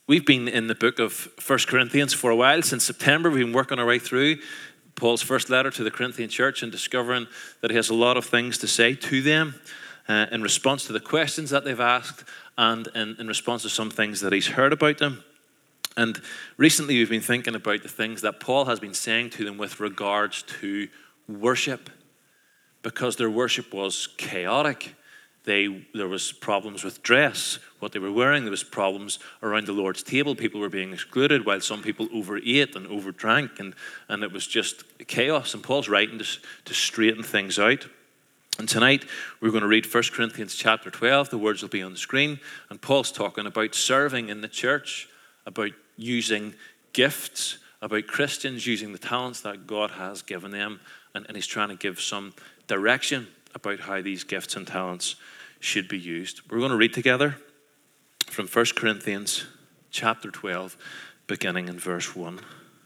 We've been in the book of 1 Corinthians for a while. Since September, we've been working our way through Paul's first letter to the Corinthian church and discovering that he has a lot of things to say to them in response to the questions that they've asked and in response to some things that he's heard about them. And recently we've been thinking about the things that Paul has been saying to them with regards to worship, because their worship was chaotic. There was problems with dress, what they were wearing. There was problems around the Lord's table. People were being excluded while some people overate and overdrank, and it was just chaos. And Paul's writing to straighten things out. And tonight we're going to read 1 Corinthians chapter 12. The words will be on the screen. And Paul's talking about serving in the church, about using gifts, about Christians using the talents that God has given them. And he's trying to give some direction about how these gifts and talents should be used. We're going to read together from 1 Corinthians chapter 12, beginning in verse 1.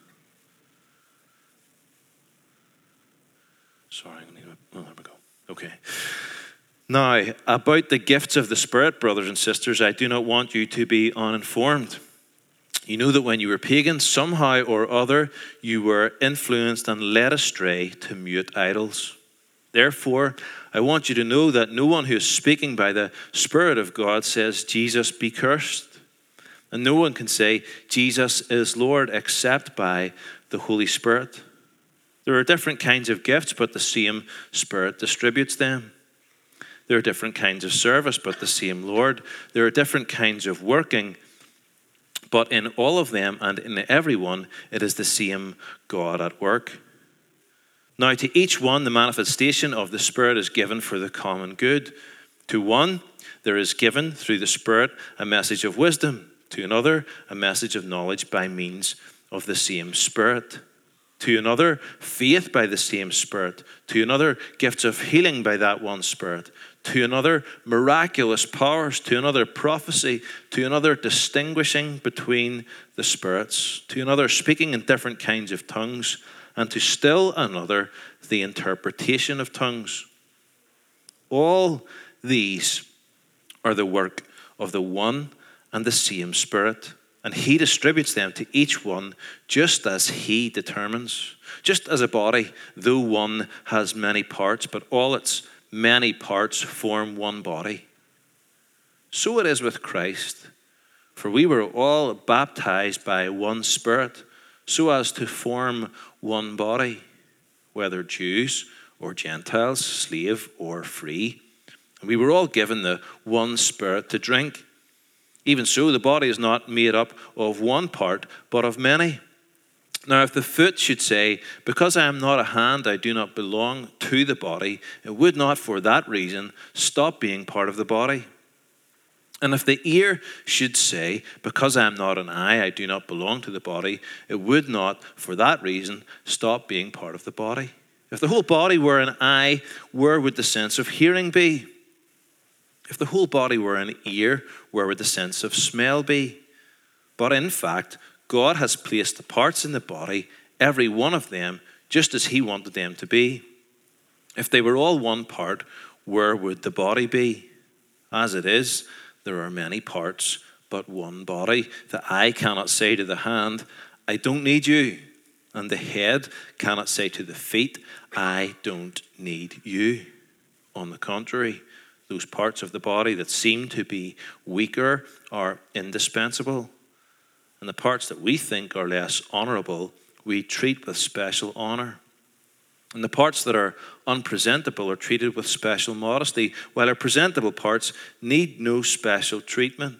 Sorry, there we go. Okay. Now, about the gifts of the Spirit, brothers and sisters, I do not want you to be uninformed. You know that when you were pagans, somehow or other, you were influenced and led astray to mute idols. Therefore, I want you to know that no one who is speaking by the Spirit of God says, Jesus be cursed. And no one can say, Jesus is Lord, except by the Holy Spirit. There are different kinds of gifts, but the same Spirit distributes them. There are different kinds of service, but the same Lord. There are different kinds of working, but in all of them and in everyone, it is the same God at work. Now, to each one, the manifestation of the Spirit is given for the common good. To one, there is given through the Spirit a message of wisdom. To another, a message of knowledge by means of the same Spirit. To another, faith by the same Spirit. To another, gifts of healing by that one Spirit. To another, miraculous powers. To another, prophecy. To another, distinguishing between the spirits. To another, speaking in different kinds of tongues. And to still another, the interpretation of tongues. All these are the work of the one and the same Spirit, and he distributes them to each one just as he determines. Just as a body, though one has many parts, but all its many parts form one body. So it is with Christ, for we were all baptized by one Spirit, so as to form one body, whether Jews or Gentiles, slave or free. And we were all given the one Spirit to drink. Even so, the body is not made up of one part, but of many. Now, if the foot should say, because I am not a hand, I do not belong to the body, it would not for that reason stop being part of the body. And if the ear should say, because I am not an eye, I do not belong to the body, it would not, for that reason, stop being part of the body. If the whole body were an eye, where would the sense of hearing be? If the whole body were an ear, where would the sense of smell be? But in fact, God has placed the parts in the body, every one of them, just as he wanted them to be. If they were all one part, where would the body be? As it is, there are many parts, but one body. The eye cannot say to the hand, I don't need you. And the head cannot say to the feet, I don't need you. On the contrary, those parts of the body that seem to be weaker are indispensable. And the parts that we think are less honorable, we treat with special honor. And the parts that are unpresentable are treated with special modesty, while our presentable parts need no special treatment.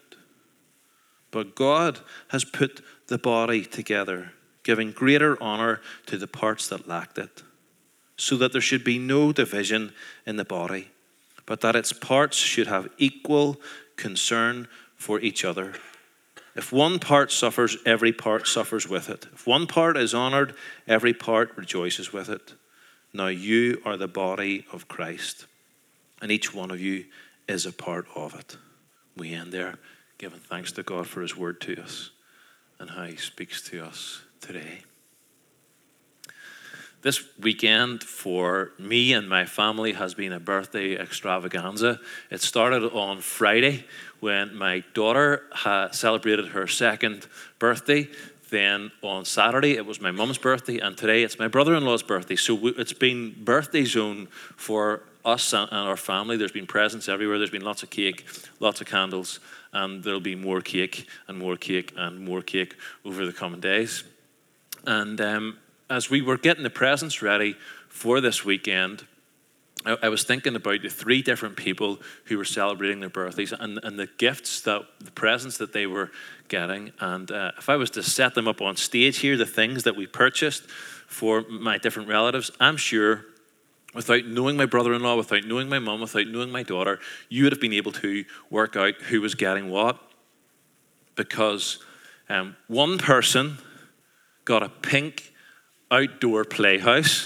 But God has put the body together, giving greater honor to the parts that lacked it, so that there should be no division in the body, but that its parts should have equal concern for each other. If one part suffers, every part suffers with it. If one part is honored, every part rejoices with it. Now you are the body of Christ, and each one of you is a part of it. We end there, giving thanks to God for his word to us and how he speaks to us today. This weekend for me and my family has been a birthday extravaganza. It started on Friday when my daughter celebrated her second birthday. Then on Saturday it was my mum's birthday, and today it's my brother-in-law's birthday. So it's been birthday zone for us and our family. There's been presents everywhere. There's been lots of cake, lots of candles, and there'll be more cake and more cake and more cake over the coming days. And as we were getting the presents ready for this weekend, I was thinking about the three different people who were celebrating their birthdays and the gifts, the presents that they were getting. And if I was to set them up on stage here, the things that we purchased for my different relatives, I'm sure without knowing my brother-in-law, without knowing my mum, without knowing my daughter, you would have been able to work out who was getting what. Because one person got a pink outdoor playhouse.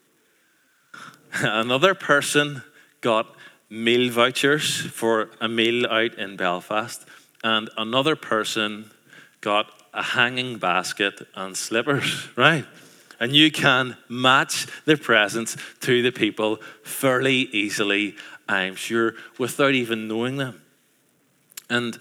Another person got meal vouchers for a meal out in Belfast. And another person got a hanging basket and slippers, right? And you can match the presents to the people fairly easily, I'm sure, without even knowing them. And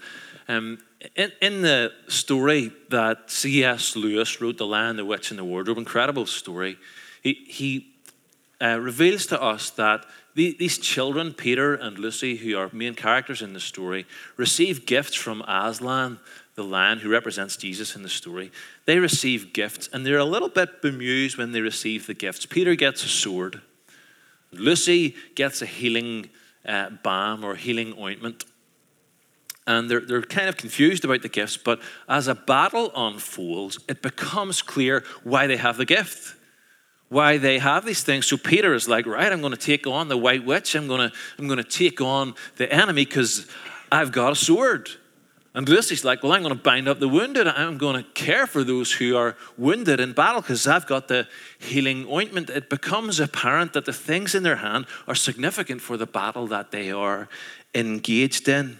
in the story that C.S. Lewis wrote, The Lion, the Witch, and the Wardrobe, incredible story, he reveals to us that these children, Peter and Lucy, who are main characters in the story, receive gifts from Aslan, the lion who represents Jesus in the story. They receive gifts, and they're a little bit bemused when they receive the gifts. Peter gets a sword. Lucy gets a healing balm or healing ointment. And they're kind of confused about the gifts, but as a battle unfolds, it becomes clear why they have the gift, why they have these things. So Peter is like, right, I'm going to take on the White Witch. I'm going to take on the enemy because I've got a sword. And Lucy's like, well, I'm going to bind up the wounded. I'm going to care for those who are wounded in battle because I've got the healing ointment. It becomes apparent that the things in their hand are significant for the battle that they are engaged in.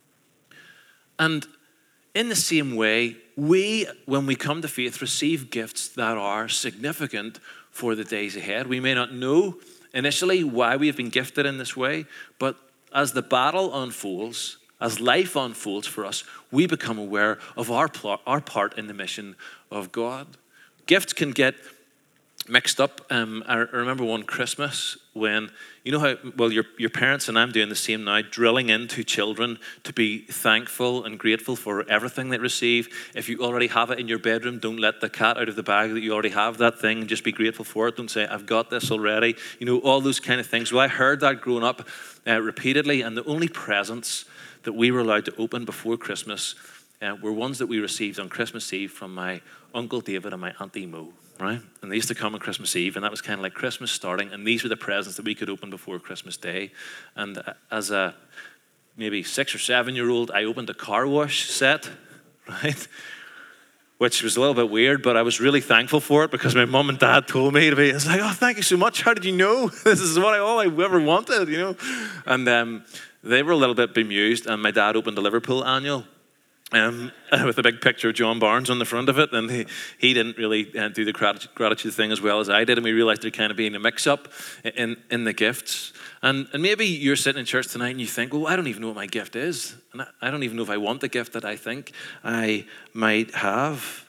And in the same way, we, when we come to faith, receive gifts that are significant for the days ahead. We may not know initially why we have been gifted in this way, but as the battle unfolds, as life unfolds for us, we become aware of our part in the mission of God. Gifts can get mixed up. I remember one Christmas when, you know how, well, your parents and I'm doing the same now, drilling into children to be thankful and grateful for everything they receive. If you already have it in your bedroom, don't let the cat out of the bag that you already have that thing, and just be grateful for it. Don't say, I've got this already. You know, all those kind of things. Well, I heard that growing up repeatedly, and the only presents that we were allowed to open before Christmas were ones that we received on Christmas Eve from my Uncle David and my Auntie Mo. Right? And they used to come on Christmas Eve, and that was kind of like Christmas starting, and these were the presents that we could open before Christmas Day. And as a maybe 6 or 7 year old, I opened a car wash set, right? Which was a little bit weird, but I was really thankful for it because my mum and dad told me to be. It's like, oh, thank you so much. How did you know? This is all I ever wanted, you know? And they were a little bit bemused, and my dad opened a Liverpool annual. With a big picture of John Barnes on the front of it, and he didn't really do the gratitude thing as well as I did, and we realized there kind of being a mix-up in the gifts. And maybe you're sitting in church tonight and you think, well, I don't even know what my gift is, and I don't even know if I want the gift that I think I might have.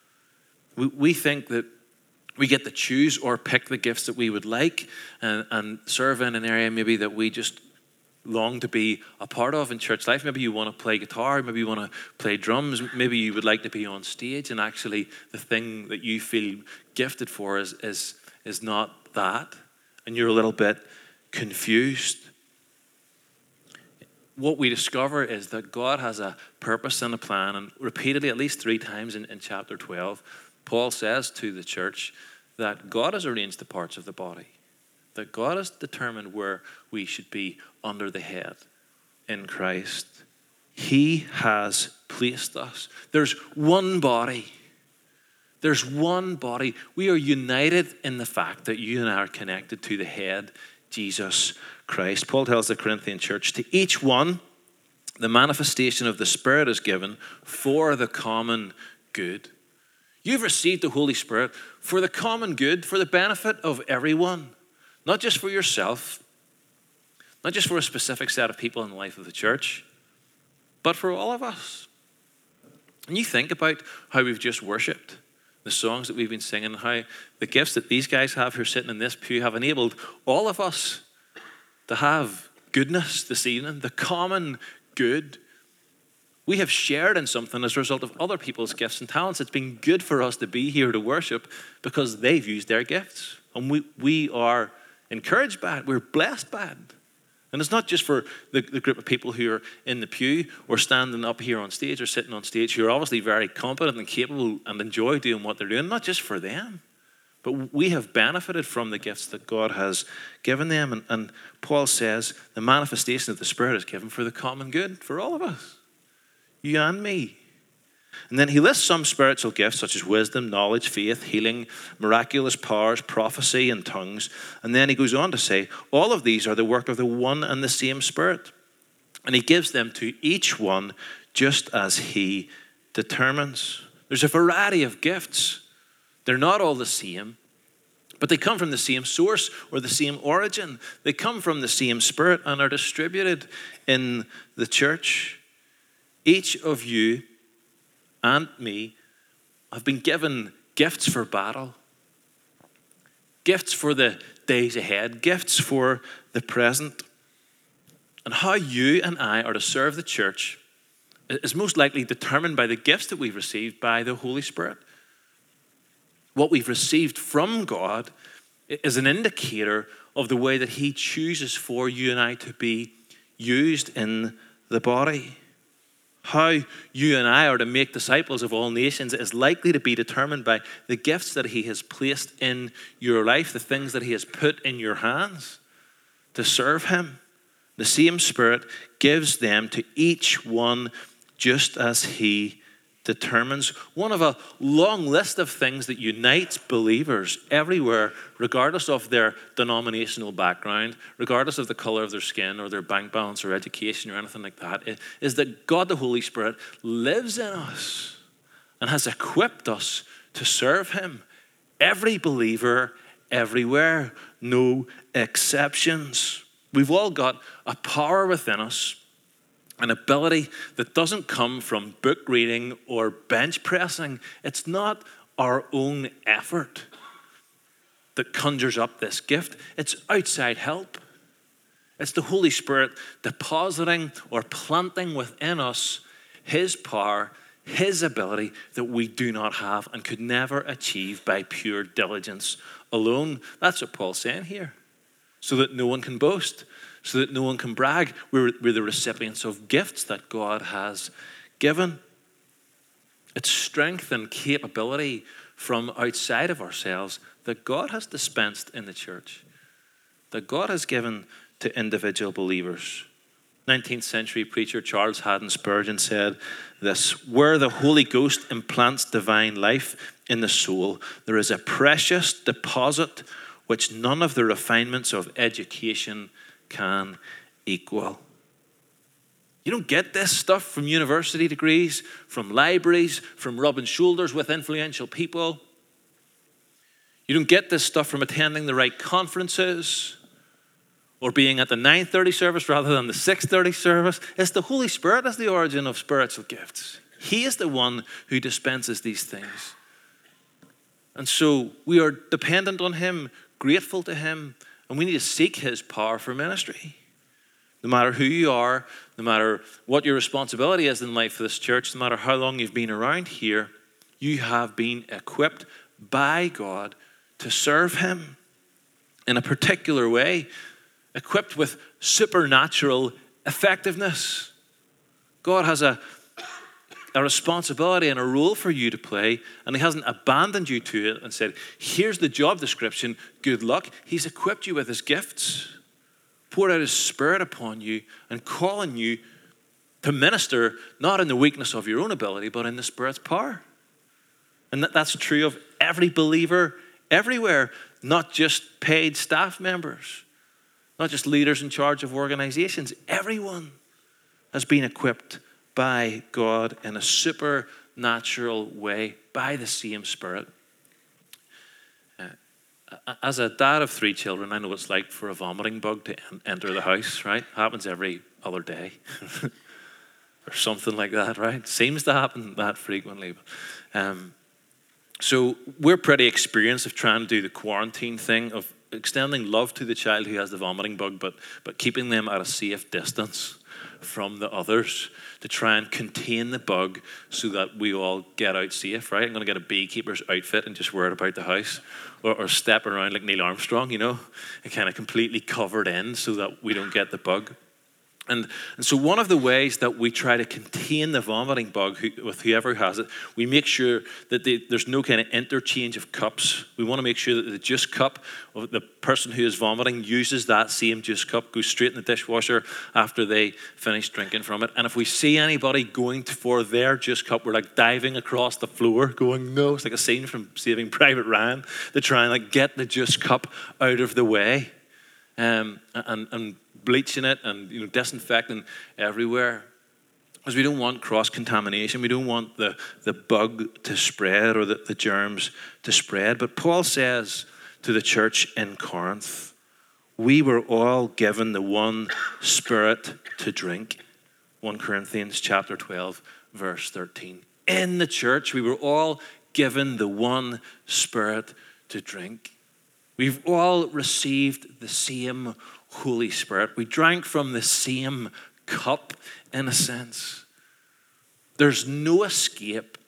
We think that we get to choose or pick the gifts that we would like and serve in an area maybe that we just long to be a part of in church life. Maybe you want to play guitar, maybe you want to play drums, maybe you would like to be on stage, and actually the thing that you feel gifted for is not that, and you're a little bit confused. What we discover is that God has a purpose and a plan, and repeatedly, at least 3 times in chapter 12, Paul says to the church that God has arranged the parts of the body, that God has determined where we should be under the head in Christ. He has placed us. There's one body. There's one body. We are united in the fact that you and I are connected to the head, Jesus Christ. Paul tells the Corinthian church, to each one, the manifestation of the Spirit is given for the common good. You've received the Holy Spirit for the common good, for the benefit of everyone, not just for yourself, not just for a specific set of people in the life of the church, but for all of us. And you think about how we've just worshipped, the songs that we've been singing, and how the gifts that these guys have who are sitting in this pew have enabled all of us to have goodness this evening, the common good. We have shared in something as a result of other people's gifts and talents. It's been good for us to be here to worship because they've used their gifts. And we are encouraged by it. We're blessed by it. And it's not just for the group of people who are in the pew or standing up here on stage or sitting on stage who are obviously very competent and capable and enjoy doing what they're doing. Not just for them. But we have benefited from the gifts that God has given them. And Paul says the manifestation of the Spirit is given for the common good for all of us. You and me. And then he lists some spiritual gifts such as wisdom, knowledge, faith, healing, miraculous powers, prophecy, and tongues. And then he goes on to say, all of these are the work of the one and the same Spirit. And he gives them to each one just as he determines. There's a variety of gifts. They're not all the same, but they come from the same source or the same origin. They come from the same Spirit and are distributed in the church. Each of you and me have been given gifts for battle, gifts for the days ahead, gifts for the present. And how you and I are to serve the church is most likely determined by the gifts that we've received by the Holy Spirit. What we've received from God is an indicator of the way that he chooses for you and I to be used in the body. How you and I are to make disciples of all nations is likely to be determined by the gifts that he has placed in your life, the things that he has put in your hands to serve him. The same Spirit gives them to each one just as he determines. One of a long list of things that unites believers everywhere, regardless of their denominational background, regardless of the color of their skin or their bank balance or education or anything like that, is that God the Holy Spirit lives in us and has equipped us to serve him. Every believer, everywhere, no exceptions. We've all got a power within us, an ability that doesn't come from book reading or bench pressing. It's not our own effort that conjures up this gift. It's outside help. It's the Holy Spirit depositing or planting within us his power, his ability that we do not have and could never achieve by pure diligence alone. That's what Paul's saying here. So that no one can boast, so that no one can brag. We're the recipients of gifts that God has given. It's strength and capability from outside of ourselves that God has dispensed in the church, that God has given to individual believers. 19th century preacher Charles Haddon Spurgeon said this: where the Holy Ghost implants divine life in the soul, there is a precious deposit which none of the refinements of education can equal. You don't get this stuff from university degrees, from libraries, from rubbing shoulders with influential people. You don't get this stuff from attending the right conferences or being at the 9:30 service rather than the 6:30 service. It's the Holy Spirit that's the origin of spiritual gifts. He is the one who dispenses these things. And so we are dependent on him, grateful to him, and we need to seek his power for ministry. No matter who you are, no matter what your responsibility is in life for this church, no matter how long you've been around here, you have been equipped by God to serve him in a particular way, equipped with supernatural effectiveness. God has a responsibility and a role for you to play, and he hasn't abandoned you to it and said, here's the job description, good luck. He's equipped you with his gifts, poured out his Spirit upon you, and calling you to minister, not in the weakness of your own ability, but in the Spirit's power. And that's true of every believer everywhere, not just paid staff members, not just leaders in charge of organizations. Everyone has been equipped by God in a supernatural supernatural way by the same Spirit. As a dad of 3 children, I know what it's like for a vomiting bug to enter the house, right? Happens every other day or something like that, right? Seems to happen that frequently. So we're pretty experienced of trying to do the quarantine thing of extending love to the child who has the vomiting bug, but keeping them at a safe distance from the others to try and contain the bug so that we all get out safe, right? I'm going to get a beekeeper's outfit and just wear it about the house or step around like Neil Armstrong, and kind of completely covered in so that we don't get the bug. And so one of the ways that we try to contain the vomiting bug with whoever has it, we make sure that there's no kind of interchange of cups. We want to make sure that the juice cup of the person who is vomiting uses that same juice cup, goes straight in the dishwasher after they finish drinking from it. And if we see anybody going for their juice cup, we're like diving across the floor going, no. It's like a scene from Saving Private Ryan to try and like get the juice cup out of the way. And bleaching it and disinfecting everywhere, because we don't want cross-contamination. We don't want the bug to spread or the germs to spread. But Paul says to the church in Corinth, we were all given the one Spirit to drink. 1 Corinthians chapter 12, verse 13. In the church, we were all given the one Spirit to drink. We've all received the same Holy Spirit. We drank from the same cup, in a sense. There's no escape.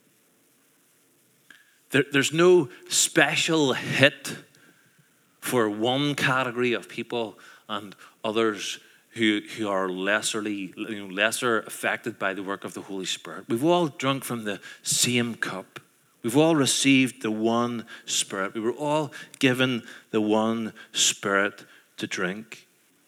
There's no special hit for one category of people and others who are lesser affected by the work of the Holy Spirit. We've all drunk from the same cup. We've all received the one Spirit. We were all given the one Spirit to drink.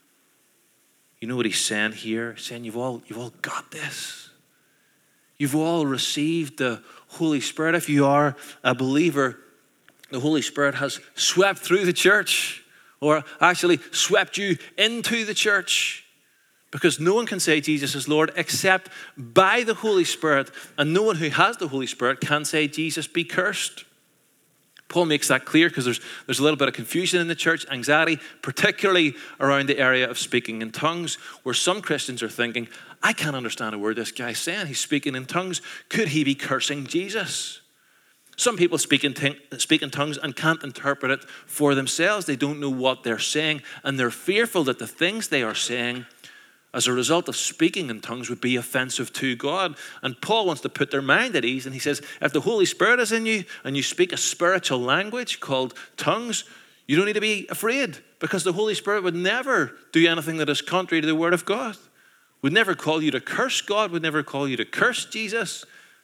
You know what he's saying here? He's saying you've all got this. You've all received the Holy Spirit. If you are a believer, the Holy Spirit has swept through the church, or actually swept you into the church. Because no one can say Jesus is Lord except by the Holy Spirit. And no one who has the Holy Spirit can say Jesus be cursed. Paul makes that clear because there's a little bit of confusion in the church, anxiety, particularly around the area of speaking in tongues, where some Christians are thinking, I can't understand a word this guy's saying. He's speaking in tongues. Could he be cursing Jesus? Some people speak in tongues and can't interpret it for themselves. They don't know what they're saying, and they're fearful that the things they are saying as a result of speaking in tongues would be offensive to God. And Paul wants to put their mind at ease. And he says, if the Holy Spirit is in you and you speak a spiritual language called tongues, you don't need to be afraid, because the Holy Spirit would never do anything that is contrary to the Word of God. Would never call you to curse God, would never call you to curse Jesus.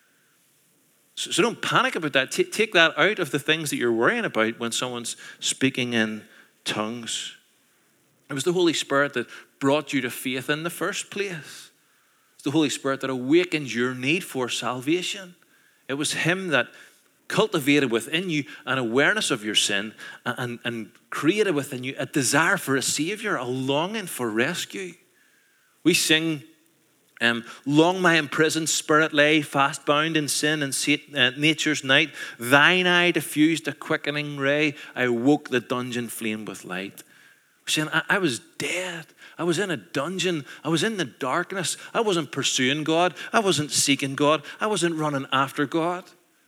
So don't panic about that. Take that out of the things that you're worrying about when someone's speaking in tongues. It was the Holy Spirit that brought you to faith in the first place. It's the Holy Spirit that awakened your need for salvation. It was Him that cultivated within you an awareness of your sin and created within you a desire for a Savior, a longing for rescue. We sing, long my imprisoned spirit lay, fast bound in sin and nature's night. Thine eye diffused a quickening ray. I woke the dungeon flame with light. Saying, I was dead. I was in a dungeon. I was in the darkness. I wasn't pursuing God. I wasn't seeking God. I wasn't running after God.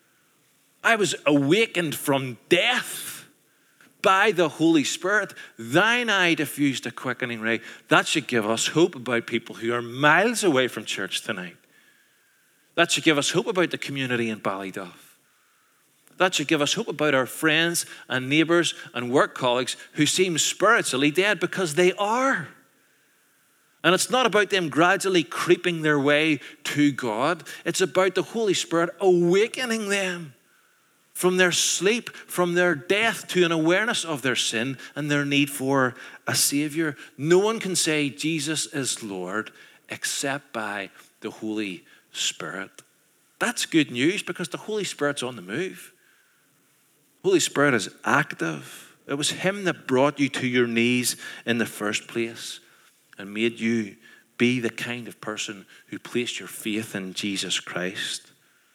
I was awakened from death by the Holy Spirit. Thine eye diffused a quickening ray. That should give us hope about people who are miles away from church tonight. That should give us hope about the community in Ballyduff. That should give us hope about our friends and neighbours and work colleagues who seem spiritually dead, because they are. And it's not about them gradually creeping their way to God. It's about the Holy Spirit awakening them from their sleep, from their death, to an awareness of their sin and their need for a Saviour. No one can say Jesus is Lord except by the Holy Spirit. That's good news, because the Holy Spirit's on the move. Holy Spirit is active. It was Him that brought you to your knees in the first place and made you be the kind of person who placed your faith in Jesus Christ.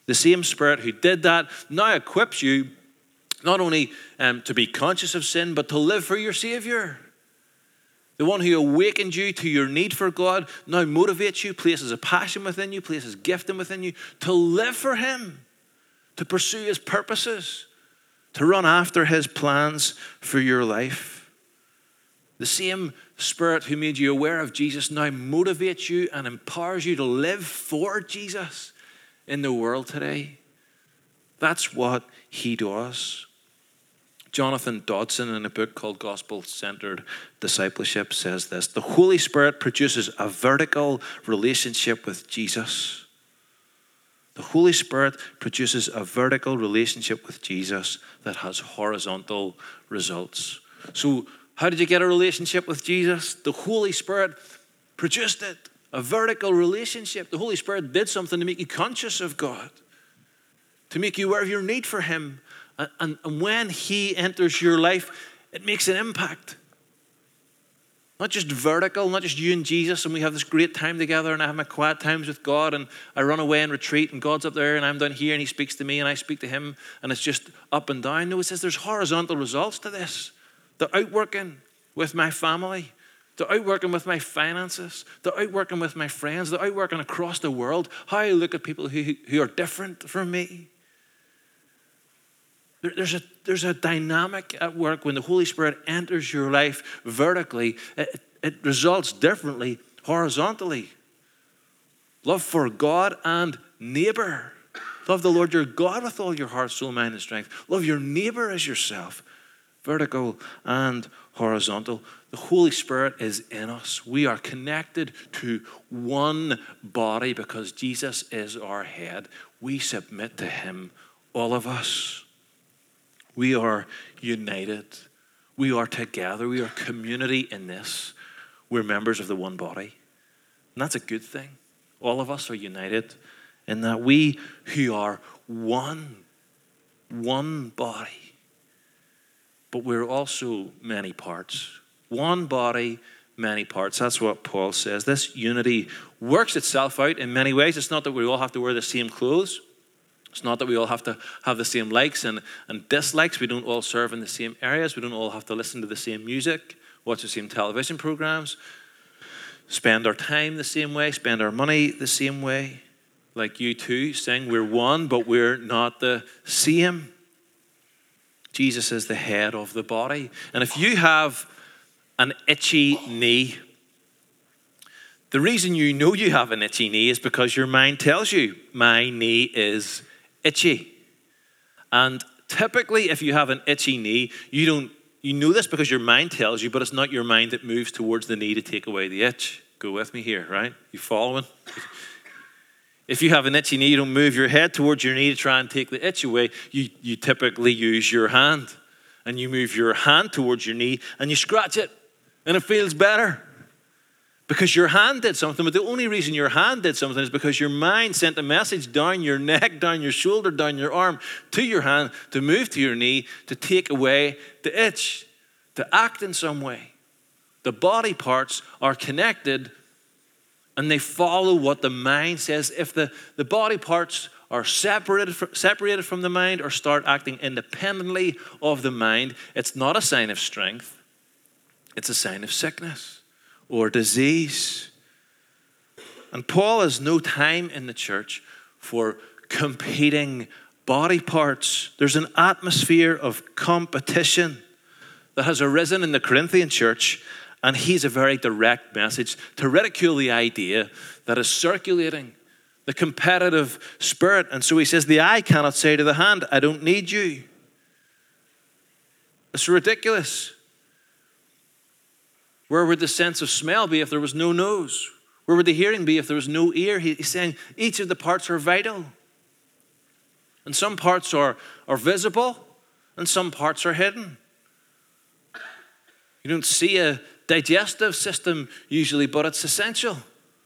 The same Spirit who did that now equips you not only to be conscious of sin, but to live for your Savior. The one who awakened you to your need for God now motivates you, places a passion within you, places gifting within you to live for Him, to pursue His purposes, to run after His plans for your life. The same Spirit who made you aware of Jesus now motivates you and empowers you to live for Jesus in the world today. That's what He does. Jonathan Dodson, in a book called Gospel-Centered Discipleship, says this: the Holy Spirit produces a vertical relationship with Jesus. The Holy Spirit produces a vertical relationship with Jesus that has horizontal results. So, how did you get a relationship with Jesus? The Holy Spirit produced it, a vertical relationship. The Holy Spirit did something to make you conscious of God, to make you aware of your need for Him. And when He enters your life, it makes an impact. Not just vertical, not just you and Jesus, and we have this great time together, and I have my quiet times with God, and I run away and retreat, and God's up there, and I'm down here, and He speaks to me, and I speak to Him, and it's just up and down. No, it says there's horizontal results to this. The outworking with my family, the outworking with my finances, the outworking with my friends, the outworking across the world, how I look at people who are different from me. There's a dynamic at work when the Holy Spirit enters your life vertically. It results differently horizontally. Love for God and neighbor. Love the Lord your God with all your heart, soul, mind, and strength. Love your neighbor as yourself. Vertical and horizontal. The Holy Spirit is in us. We are connected to one body because Jesus is our head. We submit to Him, all of us. We are united. We are together. We are community in this. We're members of the one body. And that's a good thing. All of us are united in that we who are one body. But we're also many parts. One body, many parts. That's what Paul says. This unity works itself out in many ways. It's not that we all have to wear the same clothes. It's not that we all have to have the same likes and dislikes. We don't all serve in the same areas. We don't all have to listen to the same music, watch the same television programs, spend our time the same way, spend our money the same way. Like you two sing, we're one, but we're not the same. Jesus is the head of the body. And if you have an itchy knee, the reason you know you have an itchy knee is because your mind tells you, my knee is itchy. And typically, if you have an itchy knee, you know this because your mind tells you, but it's not your mind that moves towards the knee to take away the itch. Go with me here, right? You following? If you have an itchy knee, you don't move your head towards your knee to try and take the itch away. You typically use your hand. And you move your hand towards your knee and you scratch it. And it feels better. Because your hand did something, but the only reason your hand did something is because your mind sent a message down your neck, down your shoulder, down your arm, to your hand, to move to your knee, to take away the itch, to act in some way. The body parts are connected and they follow what the mind says. If the body parts are separated from the mind or start acting independently of the mind, it's not a sign of strength. It's a sign of sickness or disease. And Paul has no time in the church for competing body parts. There's an atmosphere of competition that has arisen in the Corinthian church, and he's a very direct message to ridicule the idea that is circulating, the competitive spirit. And so he says, the eye cannot say to the hand, I don't need you. It's ridiculous. Where would the sense of smell be if there was no nose? Where would the hearing be if there was no ear? He's saying each of the parts are vital. And some parts are visible and some parts are hidden. You don't see a digestive system usually, but it's essential.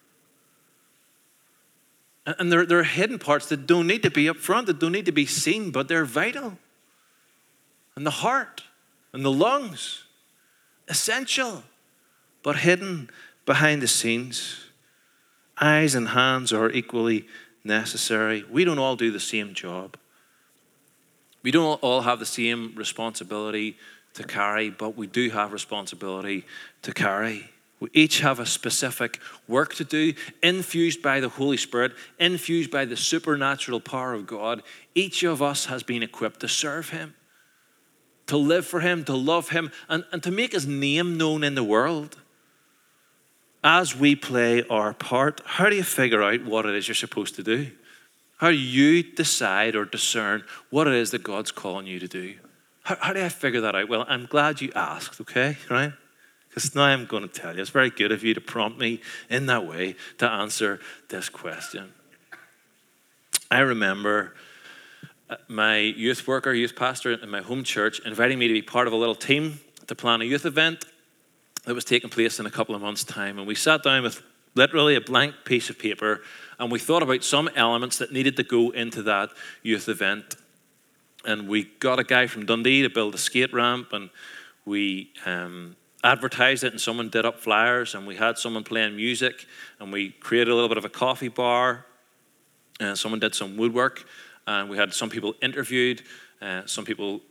And there are hidden parts that don't need to be up front, that don't need to be seen, but they're vital. And the heart and the lungs, essential, but hidden behind the scenes. Eyes and hands are equally necessary. We don't all do the same job. We don't all have the same responsibility to carry, but we do have responsibility to carry. We each have a specific work to do, infused by the Holy Spirit, infused by the supernatural power of God. Each of us has been equipped to serve him, to live for him, to love him, and to make his name known in the world. As we play our part, how do you figure out what it is you're supposed to do? How do you decide or discern what it is that God's calling you to do? How do I figure that out? Well, I'm glad you asked, okay, right? Because now I'm going to tell you. It's very good of you to prompt me in that way to answer this question. I remember my youth pastor in my home church inviting me to be part of a little team to plan a youth event that was taking place in a couple of months' time. And we sat down with literally a blank piece of paper and we thought about some elements that needed to go into that youth event. And we got a guy from Dundee to build a skate ramp, and we advertised it, and someone did up flyers, and we had someone playing music, and we created a little bit of a coffee bar, and someone did some woodwork, and we had some people interviewed, some people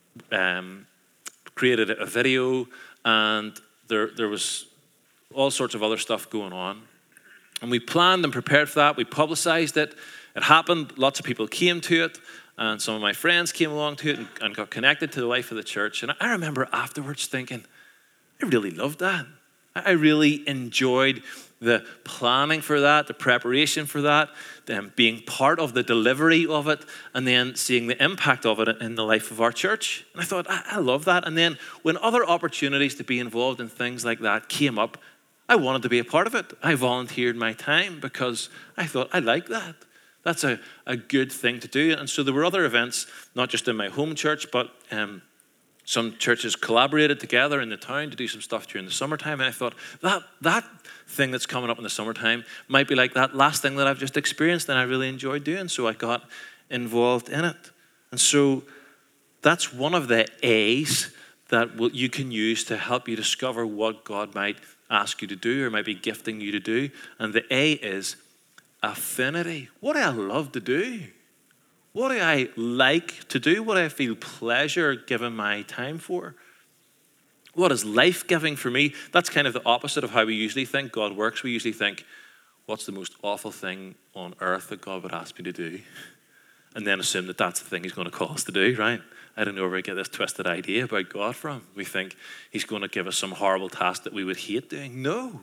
created a video, and there was all sorts of other stuff going on. And we planned and prepared for that. We publicized it. It happened. Lots of people came to it. And some of my friends came along to it and got connected to the life of the church. And I remember afterwards thinking, I really loved that. I really enjoyed the planning for that, the preparation for that, being part of the delivery of it, and then seeing the impact of it in the life of our church. And I thought, I love that. And then when other opportunities to be involved in things like that came up, I wanted to be a part of it. I volunteered my time because I thought, I like that. That's a good thing to do. And so there were other events, not just in my home church, but some churches collaborated together in the town to do some stuff during the summertime. And I thought, that thing that's coming up in the summertime might be like that last thing that I've just experienced and I really enjoyed doing. So I got involved in it. And so that's one of the A's that you can use to help you discover what God might ask you to do or might be gifting you to do. And the A is affinity. What do I love to do? What do I like to do? What do I feel pleasure giving my time for? What is life-giving for me? That's kind of the opposite of how we usually think God works. We usually think, what's the most awful thing on earth that God would ask me to do? And then assume that that's the thing he's going to call us to do, right? I don't know where we get this twisted idea about God from. We think he's going to give us some horrible task that we would hate doing. No.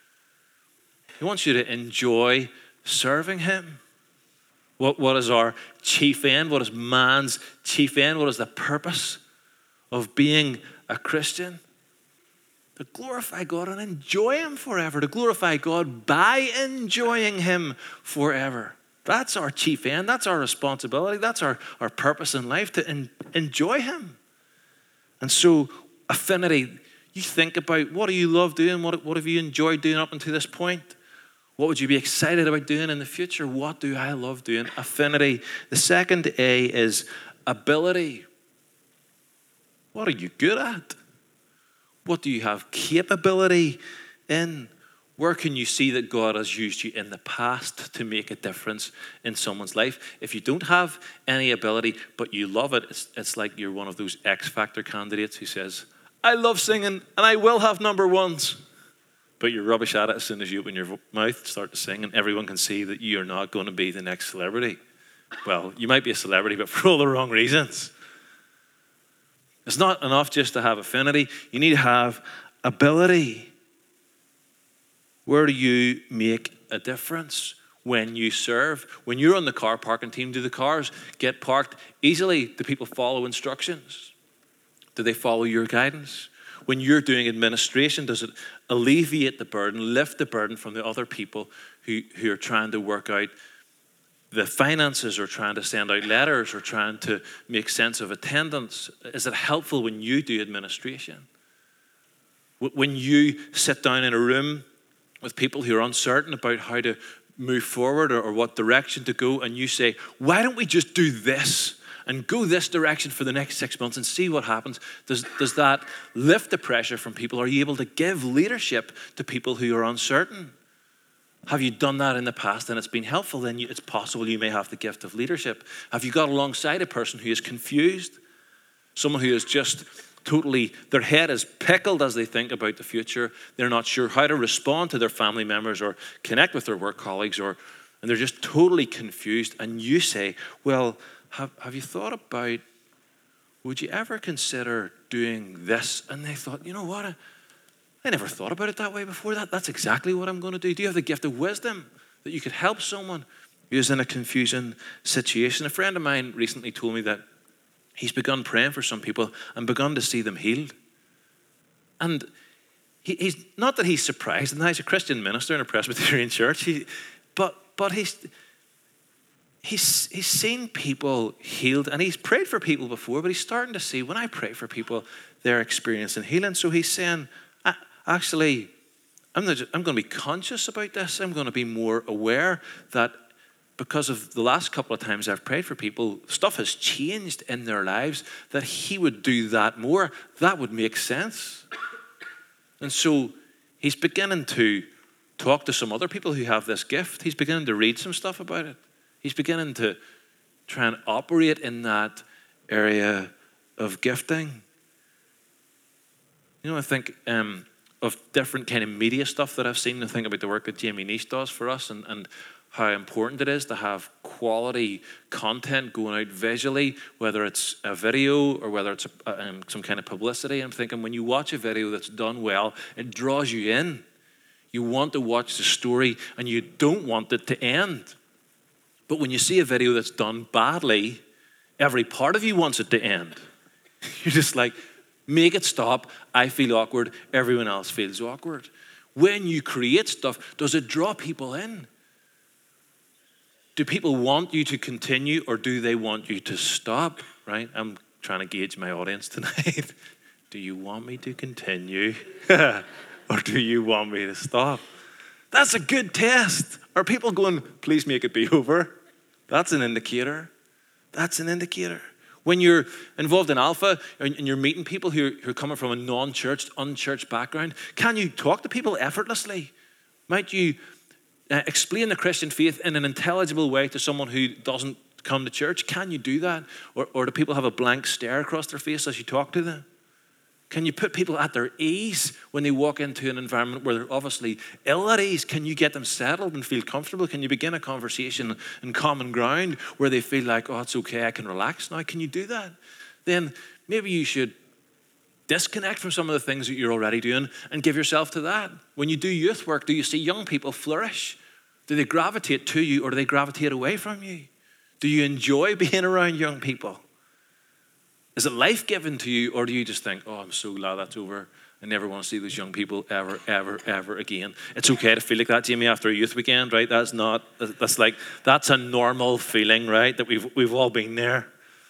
He wants you to enjoy serving him. What is our chief end? What is man's chief end? What is the purpose of being a Christian? To glorify God and enjoy him forever. To glorify God by enjoying him forever. That's our chief end. That's our responsibility. That's our purpose in life, to enjoy him. And so, affinity, you think about, what do you love doing? What have you enjoyed doing up until this point? What would you be excited about doing in the future? What do I love doing? Affinity. The second A is ability. What are you good at? What do you have capability in? Where can you see that God has used you in the past to make a difference in someone's life? If you don't have any ability, but you love it, it's like you're one of those X Factor candidates who says, I love singing and I will have number ones. But you're rubbish at it as soon as you open your mouth, start to sing, and everyone can see that you're not going to be the next celebrity. Well, you might be a celebrity, but for all the wrong reasons. It's not enough just to have affinity. You need to have ability. Where do you make a difference when you serve? When you're on the car parking team, do the cars get parked easily? Do people follow instructions? Do they follow your guidance? When you're doing administration, does it alleviate the burden, lift the burden from the other people who are trying to work out the finances or trying to send out letters or trying to make sense of attendance? Is it helpful when you do administration? When you sit down in a room with people who are uncertain about how to move forward or what direction to go, and you say, why don't we just do this and go this direction for the next 6 months and see what happens? Does that lift the pressure from people? Are you able to give leadership to people who are uncertain? Have you done that in the past and it's been helpful? Then it's possible you may have the gift of leadership. Have you got alongside a person who is confused? Someone who is just totally, their head is pickled as they think about the future. They're not sure how to respond to their family members or connect with their work colleagues, and they're just totally confused. And you say, well, have you thought about, would you ever consider doing this? And they thought, you know what? I never thought about it that way before. That's exactly what I'm going to do. Do you have the gift of wisdom that you could help someone who is in a confusing situation? A friend of mine recently told me that he's begun praying for some people and begun to see them healed. And he's not that he's surprised, and he's a Christian minister in a Presbyterian church, but he's seen people healed, and he's prayed for people before, but he's starting to see, when I pray for people, they're experiencing healing. So he's saying, actually, I'm going to be conscious about this. I'm going to be more aware that because of the last couple of times I've prayed for people, stuff has changed in their lives, that he would do that more. That would make sense. And so he's beginning to talk to some other people who have this gift. He's beginning to read some stuff about it. He's beginning to try and operate in that area of gifting. You know, I think of different kind of media stuff that I've seen, and think about the work that Jamie Niche does for us, and how important it is to have quality content going out visually, whether it's a video or whether it's some kind of publicity. I'm thinking when you watch a video that's done well, it draws you in. You want to watch the story and you don't want it to end. But when you see a video that's done badly, every part of you wants it to end. You're just like, make it stop. I feel awkward. Everyone else feels awkward. When you create stuff, does it draw people in? Do people want you to continue, or do they want you to stop? Right? I'm trying to gauge my audience tonight. Do you want me to continue? Or do you want me to stop? That's a good test. Are people going, please make it be over? That's an indicator. That's an indicator. When you're involved in Alpha and you're meeting people who are coming from a non-church, unchurched background, can you talk to people effortlessly? Might you explain the Christian faith in an intelligible way to someone who doesn't come to church? Can you do that? Or do people have a blank stare across their face as you talk to them? Can you put people at their ease when they walk into an environment where they're obviously ill at ease? Can you get them settled and feel comfortable? Can you begin a conversation in common ground where they feel like, oh, it's okay, I can relax now? Can you do that? Then maybe you should disconnect from some of the things that you're already doing and give yourself to that. When you do youth work, do you see young people flourish? Do they gravitate to you, or do they gravitate away from you? Do you enjoy being around young people? Is it life-giving to you, or do you just think, oh, I'm so glad that's over. I never want to see those young people ever, ever, ever again. It's okay to feel like that, Jamie, after a youth weekend, right? That's a normal feeling, right? That we've all been there.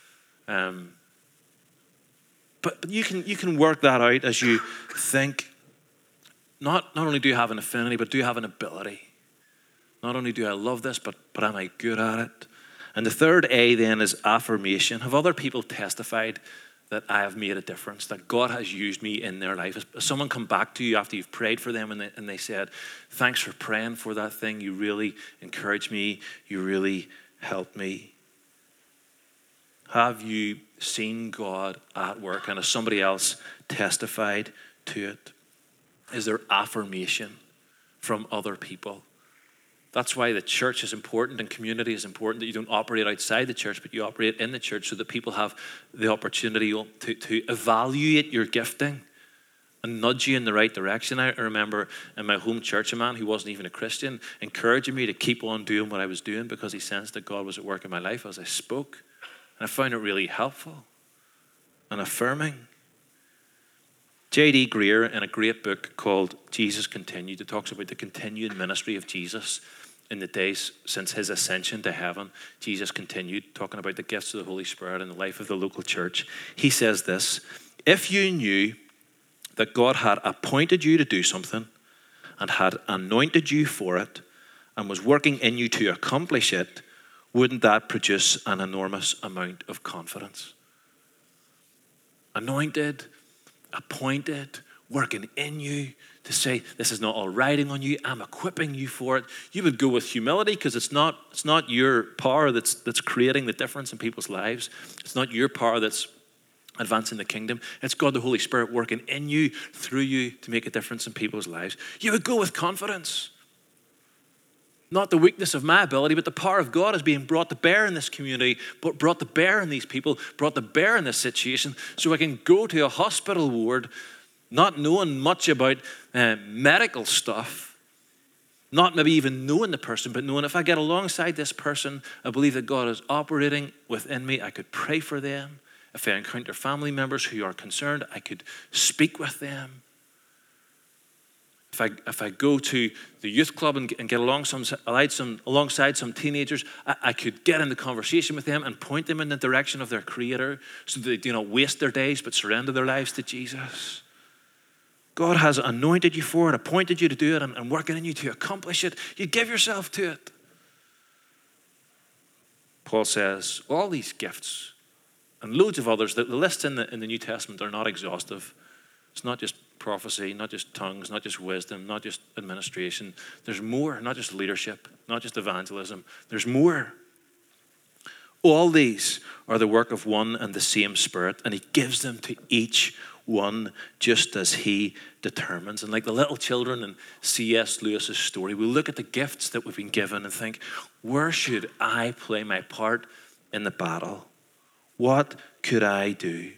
But you can work that out as you think, not only do you have an affinity, but do you have an ability? Not only do I love this, but am I good at it? And the third A then is affirmation. Have other people testified that I have made a difference, that God has used me in their life? Has someone come back to you after you've prayed for them and they said, thanks for praying for that thing. You really encouraged me. You really helped me. Have you seen God at work, and has somebody else testified to it? Is there affirmation from other people? That's why the church is important and community is important, that you don't operate outside the church, but you operate in the church so that people have the opportunity to evaluate your gifting and nudge you in the right direction. I remember in my home church, a man who wasn't even a Christian encouraging me to keep on doing what I was doing because he sensed that God was at work in my life as I spoke. And I found it really helpful and affirming. J.D. Greer, in a great book called Jesus Continued, it talks about the continued ministry of Jesus in the days since his ascension to heaven. Jesus continued, talking about the gifts of the Holy Spirit in the life of the local church. He says this: if you knew that God had appointed you to do something and had anointed you for it and was working in you to accomplish it, wouldn't that produce an enormous amount of confidence? Anointed, appointed, working in you to say, this is not all riding on you, I'm equipping you for it. You would go with humility because it's not your power that's creating the difference in people's lives. It's not your power that's advancing the kingdom. It's God the Holy Spirit working in you, through you, to make a difference in people's lives. You would go with confidence. Not the weakness of my ability, but the power of God is being brought to bear in this community, but brought to bear in these people, brought to bear in this situation, so I can go to a hospital ward not knowing much about medical stuff, not maybe even knowing the person, but knowing if I get alongside this person, I believe that God is operating within me. I could pray for them. If I encounter family members who are concerned, I could speak with them. If I go to the youth club and get alongside some teenagers, I could get into conversation with them and point them in the direction of their Creator so that they do not waste their days but surrender their lives to Jesus. God has anointed you for it, appointed you to do it, and working in you to accomplish it. You give yourself to it. Paul says, all these gifts and loads of others, the lists in the New Testament are not exhaustive. It's not just prophecy, not just tongues, not just wisdom, not just administration. There's more, not just leadership, not just evangelism. There's more. All these are the work of one and the same Spirit, and He gives them to each one just as He determines. And like the little children in C.S. Lewis's story, we look at the gifts that we've been given and think, where should I play my part in the battle? What could I do?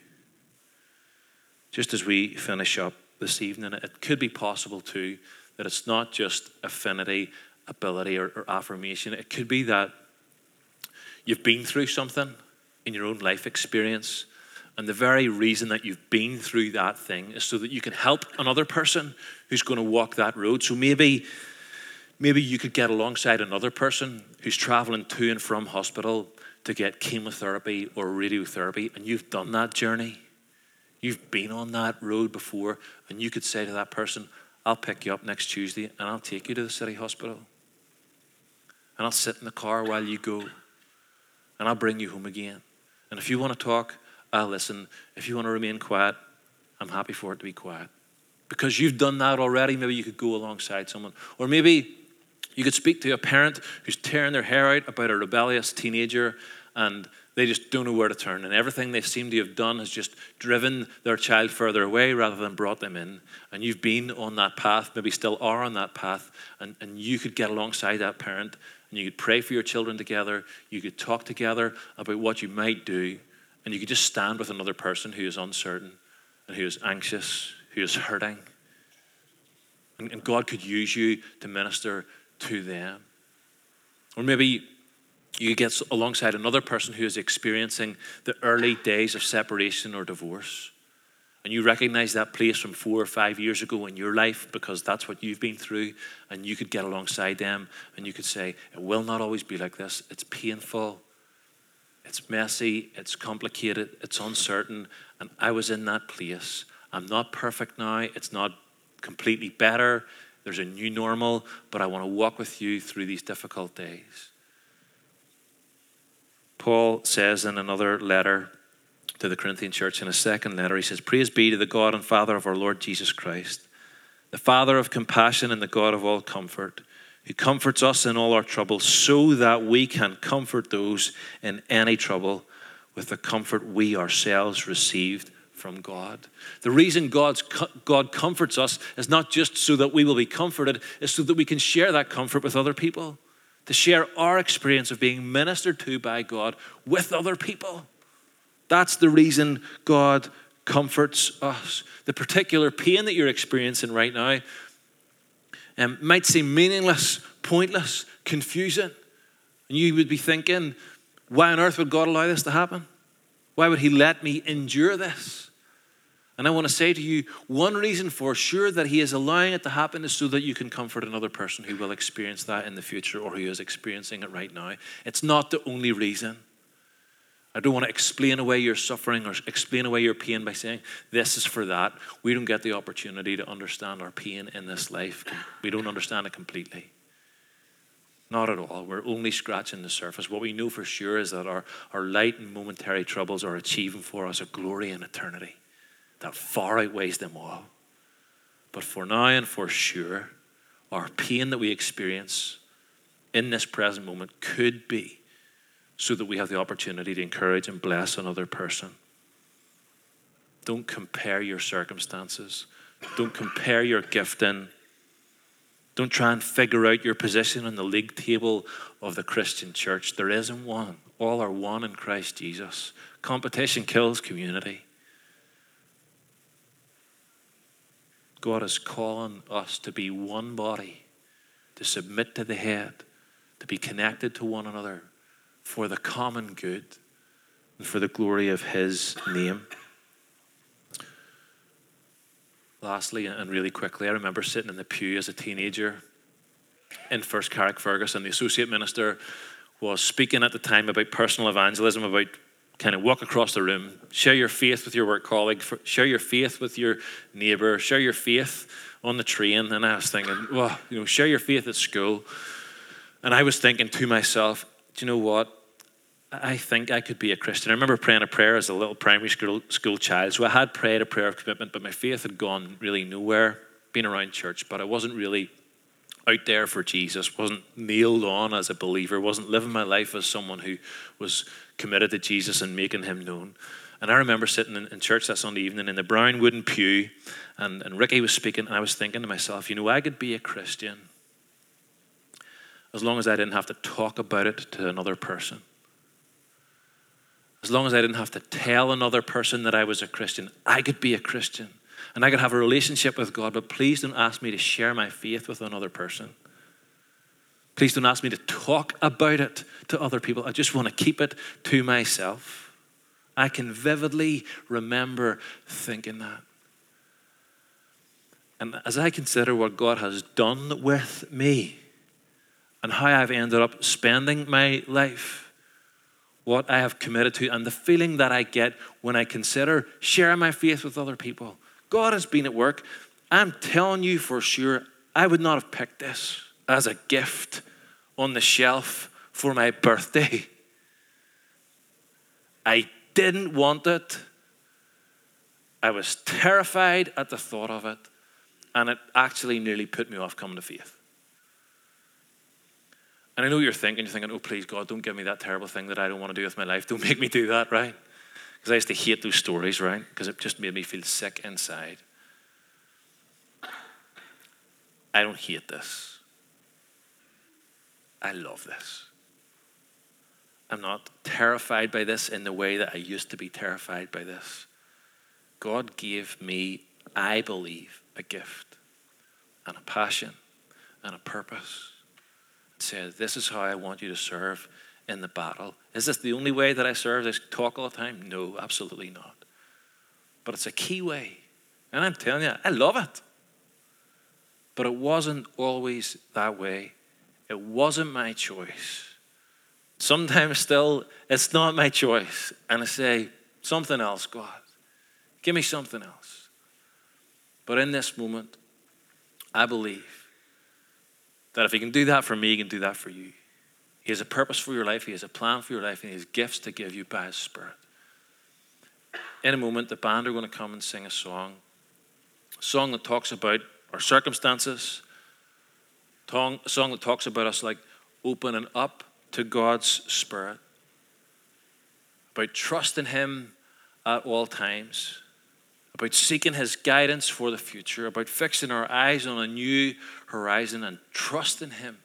Just as we finish up this evening, it could be possible too that it's not just affinity, ability, or affirmation. It could be that you've been through something in your own life experience, and the very reason that you've been through that thing is so that you can help another person who's going to walk that road. So maybe you could get alongside another person who's traveling to and from hospital to get chemotherapy or radiotherapy, and you've done that journey. You've been on that road before, and you could say to that person, I'll pick you up next Tuesday and I'll take you to the city hospital. And I'll sit in the car while you go, and I'll bring you home again. And if you want to talk, I'll listen. If you want to remain quiet, I'm happy for it to be quiet. Because you've done that already, maybe you could go alongside someone. Or maybe you could speak to a parent who's tearing their hair out about a rebellious teenager, and they just don't know where to turn. And everything they seem to have done has just driven their child further away rather than brought them in. And you've been on that path, maybe still are on that path, and you could get alongside that parent, and you could pray for your children together. You could talk together about what you might do, and you could just stand with another person who is uncertain and who is anxious, who is hurting. And God could use you to minister to them. Or maybe you get alongside another person who is experiencing the early days of separation or divorce. And you recognize that place from 4 or 5 years ago in your life because that's what you've been through. And you could get alongside them and you could say, it will not always be like this. It's painful. It's messy. It's complicated. It's uncertain. And I was in that place. I'm not perfect now. It's not completely better. There's a new normal. But I want to walk with you through these difficult days. Paul says in another letter to the Corinthian church, in his second letter, he says, praise be to the God and Father of our Lord Jesus Christ, the Father of compassion and the God of all comfort, who comforts us in all our troubles so that we can comfort those in any trouble with the comfort we ourselves received from God. The reason God comforts us is not just so that we will be comforted, it's so that we can share that comfort with other people. To share our experience of being ministered to by God with other people. That's the reason God comforts us. The particular pain that you're experiencing right now might seem meaningless, pointless, confusing. And you would be thinking, why on earth would God allow this to happen? Why would He let me endure this? And I want to say to you, one reason for sure that He is allowing it to happen is so that you can comfort another person who will experience that in the future or who is experiencing it right now. It's not the only reason. I don't want to explain away your suffering or explain away your pain by saying this is for that. We don't get the opportunity to understand our pain in this life. We don't understand it completely. Not at all. We're only scratching the surface. What we know for sure is that our light and momentary troubles are achieving for us a glory in eternity that far outweighs them all. But for now and for sure, our pain that we experience in this present moment could be so that we have the opportunity to encourage and bless another person. Don't compare your circumstances. Don't compare your gifting. Don't try and figure out your position on the league table of the Christian church. There isn't one. All are one in Christ Jesus. Competition kills community. God is calling us to be one body, to submit to the head, to be connected to one another for the common good and for the glory of his name. Lastly, and really quickly, I remember sitting in the pew as a teenager in First Carrickfergus, the associate minister was speaking at the time about personal evangelism, about kind of walk across the room, share your faith with your work colleague, share your faith with your neighbour, share your faith on the train. And I was thinking, well, share your faith at school. And I was thinking to myself, do you know what? I think I could be a Christian. I remember praying a prayer as a little primary school child. So I had prayed a prayer of commitment, but my faith had gone really nowhere, been around church, but I wasn't really out there for Jesus, wasn't nailed on as a believer, wasn't living my life as someone who was committed to Jesus and making him known. And I remember sitting in church that Sunday evening in the brown wooden pew, and Ricky was speaking, and I was thinking to myself, I could be a Christian as long as I didn't have to talk about it to another person. As long as I didn't have to tell another person that I was a Christian, I could be a Christian. And I could have a relationship with God, but please don't ask me to share my faith with another person. Please don't ask me to talk about it to other people. I just want to keep it to myself. I can vividly remember thinking that. And as I consider what God has done with me and how I've ended up spending my life, what I have committed to, and the feeling that I get when I consider sharing my faith with other people. God has been at work. I'm telling you for sure, I would not have picked this as a gift on the shelf for my birthday. I didn't want it. I was terrified at the thought of it, and it actually nearly put me off coming to faith. And I know you're thinking, oh, please, God, don't give me that terrible thing that I don't want to do with my life. Don't make me do that, right? Because I used to hate those stories, right? Because it just made me feel sick inside. I don't hate this. I love this. I'm not terrified by this in the way that I used to be terrified by this. God gave me, I believe, a gift and a passion and a purpose. Said, this is how I want you to serve in the battle. Is this the only way that I serve? This talk all the time? No, absolutely not. But it's a key way. And I'm telling you, I love it. But it wasn't always that way. It wasn't my choice. Sometimes still, it's not my choice. And I say, something else, God. Give me something else. But in this moment, I believe that if he can do that for me, he can do that for you. He has a purpose for your life. He has a plan for your life. And he has gifts to give you by his Spirit. In a moment, the band are going to come and sing a song that talks about our circumstances, a song that talks about us like opening up to God's Spirit, about trusting him at all times, about seeking his guidance for the future, about fixing our eyes on a new horizon and trusting him.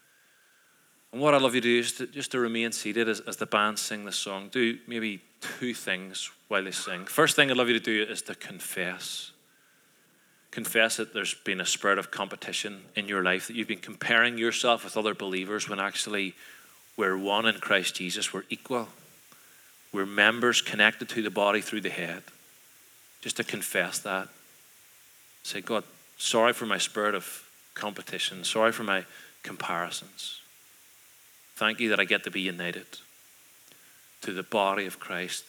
And what I'd love you to do is just to remain seated as the band sing this song. Do maybe two things while they sing. First thing I'd love you to do is to confess. Confess that there's been a spirit of competition in your life, that you've been comparing yourself with other believers when actually we're one in Christ Jesus. We're equal. We're members connected to the body through the head. Just to confess that. Say, God, sorry for my spirit of competition. Sorry for my comparisons. Thank you that I get to be united to the body of Christ.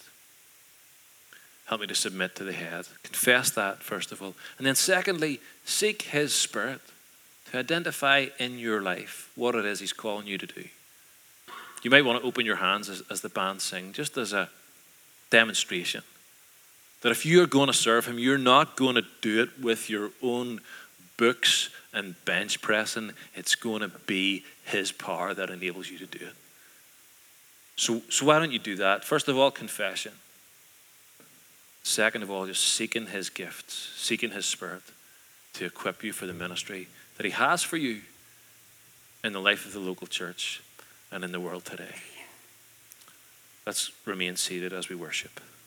Help me to submit to the head. Confess that, first of all. And then secondly, seek his Spirit to identify in your life what it is he's calling you to do. You might want to open your hands as the band sing, just as a demonstration. That if you're going to serve him, you're not going to do it with your own books and bench pressing. It's going to be his power that enables you to do it. So why don't you do that? First of all, confession. Second of all, just seeking his gifts, seeking his Spirit to equip you for the ministry that he has for you in the life of the local church and in the world today. Let's remain seated as we worship.